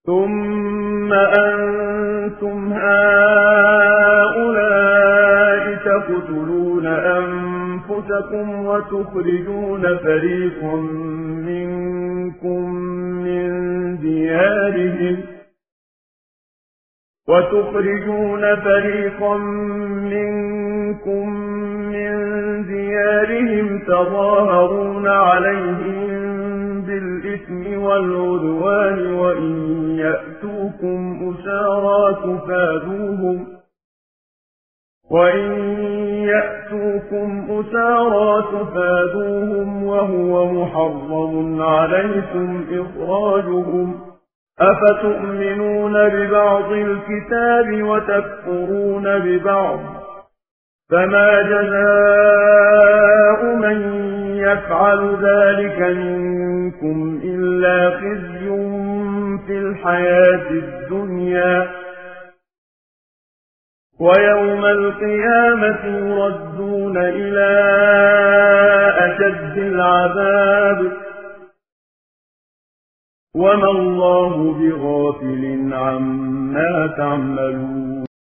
ثم أنتم هؤلاء تقتلون أنفسكم وتخرجون فريقا منكم من ديارهم تظاهرون عليهم بالإثم والعدوان وإن يأتوكم أسارى تفادوهم وهو محرم عليكم إخراجهم أفتؤمنون ببعض الكتاب وتكفرون ببعض فما جزاء من يفعل ذلك منكم إلا خزي في الحياة الدنيا ويوم القيامة يردون إلى أشد العذاب وما الله بغافل عما تعملون